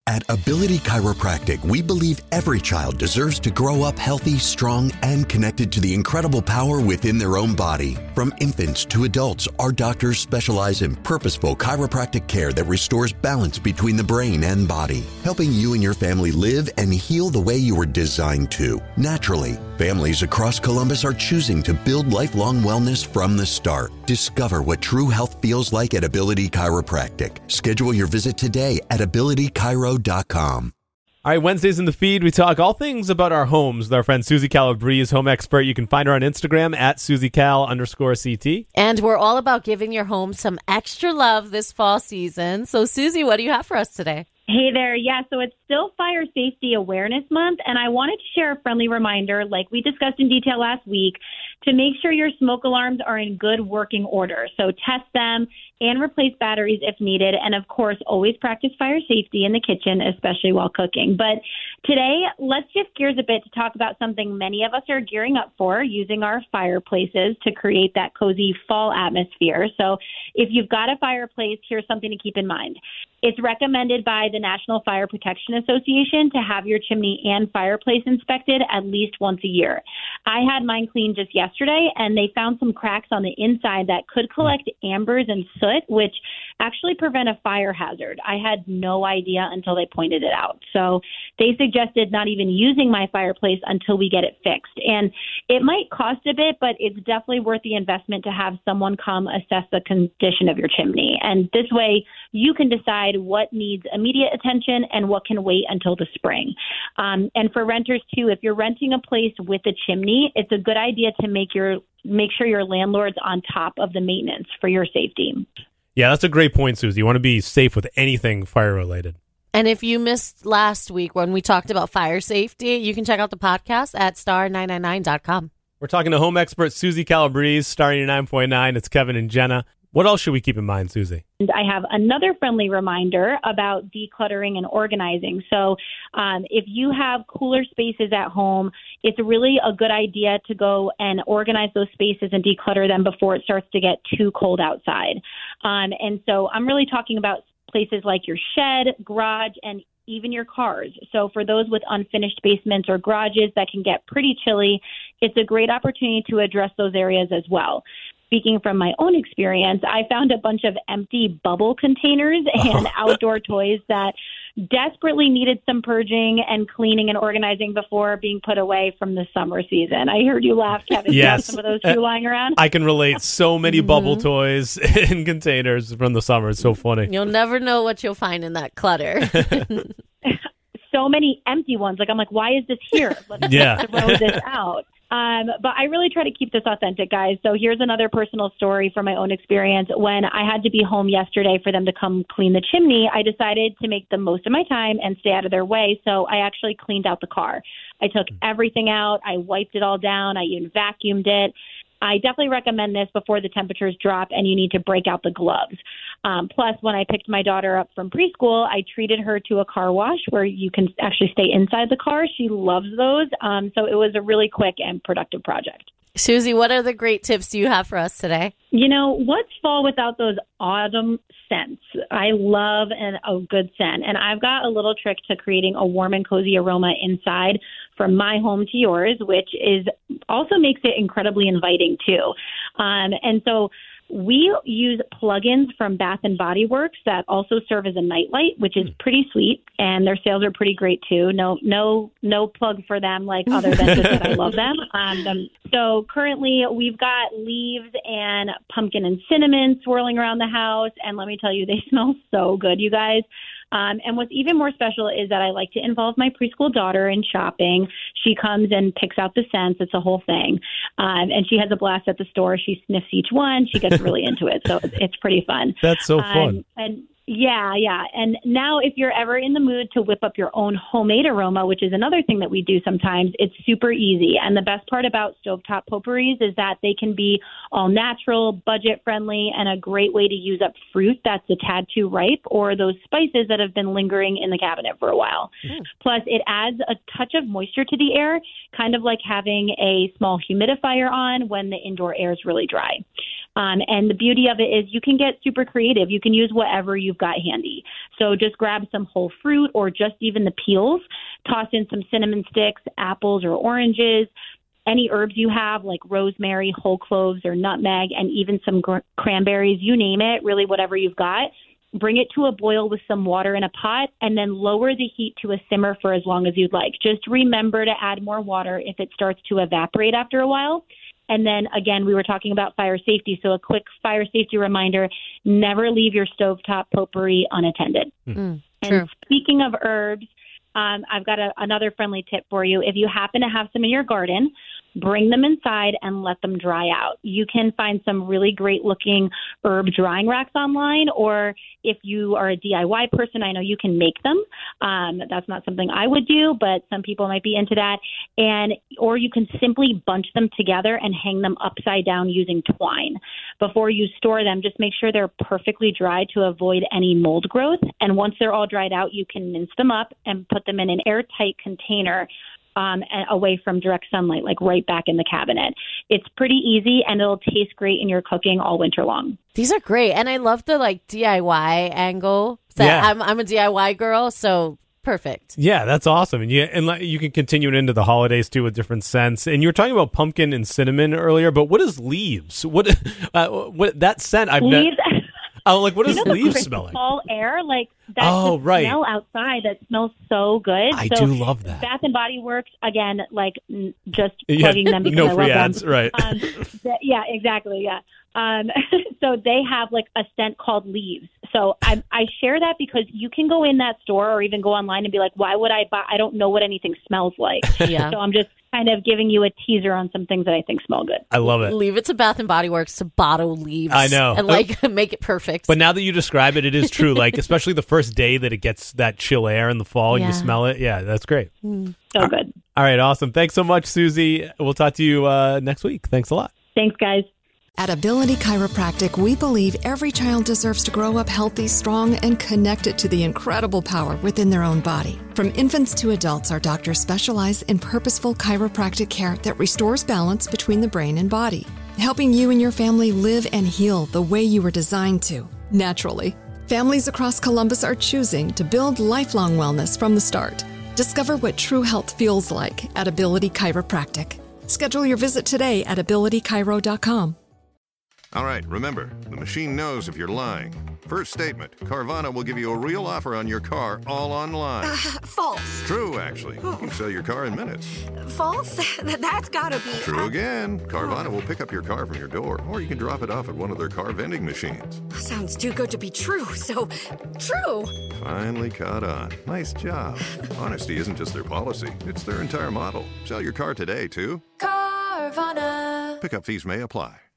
At Ability Chiropractic, we believe every child deserves to grow up healthy, strong, and connected to the incredible power within their own body. From infants to adults, our doctors specialize in purposeful chiropractic care that restores balance between the brain and body, helping you and your family live and heal the way you were designed to, naturally. Families across Columbus are choosing to build lifelong wellness from the start. Discover what true health feels like at Ability Chiropractic. Schedule your visit today at abilitychiro.com. All right, Wednesdays in the feed, we talk all things about our homes with our friend Susie Calabrese, home expert. You can find her on Instagram at SusieCal_CT. And we're all about giving your home some extra love this fall season. So, Susie, what do you have for us today? Hey there. Yeah, so it's still Fire Safety Awareness Month, and I wanted to share a friendly reminder, like we discussed in detail last week, to make sure your smoke alarms are in good working order. So test them and replace batteries if needed. And, of course, always practice fire safety in the kitchen, especially while cooking. But today, let's shift gears a bit to talk about something many of us are gearing up for, using our fireplaces to create that cozy fall atmosphere. So if you've got a fireplace, here's something to keep in mind. It's recommended by the National Fire Protection Association to have your chimney and fireplace inspected at least once a year. I had mine cleaned just yesterday, and they found some cracks on the inside that could collect ambers and soot, which actually prevent a fire hazard. I had no idea until they pointed it out. So they suggested not even using my fireplace until we get it fixed. And it might cost a bit, but it's definitely worth the investment to have someone come assess the condition of your chimney. And this way, you can decide what needs immediate attention and what can wait until the spring. And for renters, too, if you're renting a place with a chimney, it's a good idea to make sure your landlord's on top of the maintenance for your safety. Yeah, that's a great point, Susie. You want to be safe with anything fire-related. And if you missed last week when we talked about fire safety, you can check out the podcast at star999.com. We're talking to home expert Susie Calabrese, Star 99.9. It's Kevin and Jenna. What else should we keep in mind, Susie? And I have another friendly reminder about decluttering and organizing. So if you have cooler spaces at home, it's really a good idea to go and organize those spaces and declutter them before it starts to get too cold outside. And so I'm really talking about places like your shed, garage, and even your cars. So for those with unfinished basements or garages that can get pretty chilly, it's a great opportunity to address those areas as well. Speaking from my own experience, I found a bunch of empty bubble containers and outdoor toys that desperately needed some purging and cleaning and organizing before being put away from the summer season. I heard you laugh, Kevin. Yes. You have some of those too lying around? I can relate. So many bubble toys in containers from the summer. It's so funny. You'll never know what you'll find in that clutter. So many empty ones. I'm like, why is this here? Let's throw this out. But I really try to keep this authentic, guys. So here's another personal story from my own experience. When I had to be home yesterday for them to come clean the chimney, I decided to make the most of my time and stay out of their way. So I actually cleaned out the car. I took everything out. I wiped it all down. I even vacuumed it. I definitely recommend this before the temperatures drop and you need to break out the gloves. Plus, when I picked my daughter up from preschool, I treated her to a car wash where you can actually stay inside the car. She loves those. So it was a really quick and productive project. Susie, what other great tips do you have for us today? You know, what's fall without those autumn scents? I love a good scent. And I've got a little trick to creating a warm and cozy aroma inside from my home to yours, which is also makes it incredibly inviting too. And so we use plugins from Bath and Body Works that also serve as a nightlight, which is pretty sweet, and their sales are pretty great too. No plug for them, like other than just that I love them. So currently we've got leaves and pumpkin and cinnamon swirling around the house, and let me tell you, they smell so good, you guys. And what's even more special is that I like to involve my preschool daughter in shopping. She comes and picks out the scents. It's a whole thing. And she has a blast at the store. She sniffs each one. She gets really into it. So it's pretty fun. That's so fun. And yeah. And now if you're ever in the mood to whip up your own homemade aroma, which is another thing that we do sometimes, it's super easy. And the best part about stovetop potpourris is that they can be all natural, budget friendly, and a great way to use up fruit that's a tad too ripe or those spices that have been lingering in the cabinet for a while. Plus, it adds a touch of moisture to the air, kind of like having a small humidifier on when the indoor air is really dry. And the beauty of it is you can get super creative. You can use whatever you've got handy. So just grab some whole fruit or just even the peels, toss in some cinnamon sticks, apples or oranges, any herbs you have like rosemary, whole cloves or nutmeg, and even some cranberries, you name it, really whatever you've got. Bring it to a boil with some water in a pot and then lower the heat to a simmer for as long as you'd like. Just remember to add more water if it starts to evaporate after a while. And then, again, we were talking about fire safety. So a quick fire safety reminder, never leave your stovetop potpourri unattended. True. And speaking of herbs, I've got another friendly tip for you. If you happen to have some in your garden, bring them inside and let them dry out. You can find some really great looking herb drying racks online, or if you are a DIY person, I know you can make them. That's not something I would do, but some people might be into that. Or you can simply bunch them together and hang them upside down using twine. Before you store them, just make sure they're perfectly dry to avoid any mold growth. And once they're all dried out, you can mince them up and put them in an airtight container away from direct sunlight, like right back in the cabinet. It's pretty easy and it'll taste great in your cooking all winter long. These are great. And I love the DIY angle. So Yeah. I'm a DIY girl, so perfect. Yeah, that's awesome. And you can continue it into the holidays too with different scents. And you were talking about pumpkin and cinnamon earlier, but what is leaves? What that scent? Leaves. What does the leaves crisp smell like? Fall air, like that right. smell outside that smells so good. I so do love that. Bath and Body Works, again, just plugging them because no I free love ads, them. right? Yeah, exactly. Yeah. So they have like a scent called Leaves. So I share that because you can go in that store or even go online and be like, why would I buy? I don't know what anything smells like. Yeah. So I'm just kind of giving you a teaser on some things that I think smell good. I love it. Leave it to Bath and Body Works to bottle Leaves. I know. And make it perfect. But now that you describe it, it is true. Like, especially the first day that it gets that chill air in the fall and you smell it. Yeah, that's great. So good. All right, awesome. Thanks so much, Susie. We'll talk to you next week. Thanks a lot. Thanks, guys. At Ability Chiropractic, we believe every child deserves to grow up healthy, strong, and connected to the incredible power within their own body. From infants to adults, our doctors specialize in purposeful chiropractic care that restores balance between the brain and body, helping you and your family live and heal the way you were designed to, naturally. Families across Columbus are choosing to build lifelong wellness from the start. Discover what true health feels like at Ability Chiropractic. Schedule your visit today at abilitychiro.com. All right, remember, the machine knows if you're lying. First statement, Carvana will give you a real offer on your car all online. False. True, actually. You can sell your car in minutes. False? That's gotta be... True again. Carvana will pick up your car from your door, or you can drop it off at one of their car vending machines. Sounds too good to be true, so true. Finally caught on. Nice job. Honesty isn't just their policy, it's their entire model. Sell your car today, too. Carvana. Pickup fees may apply.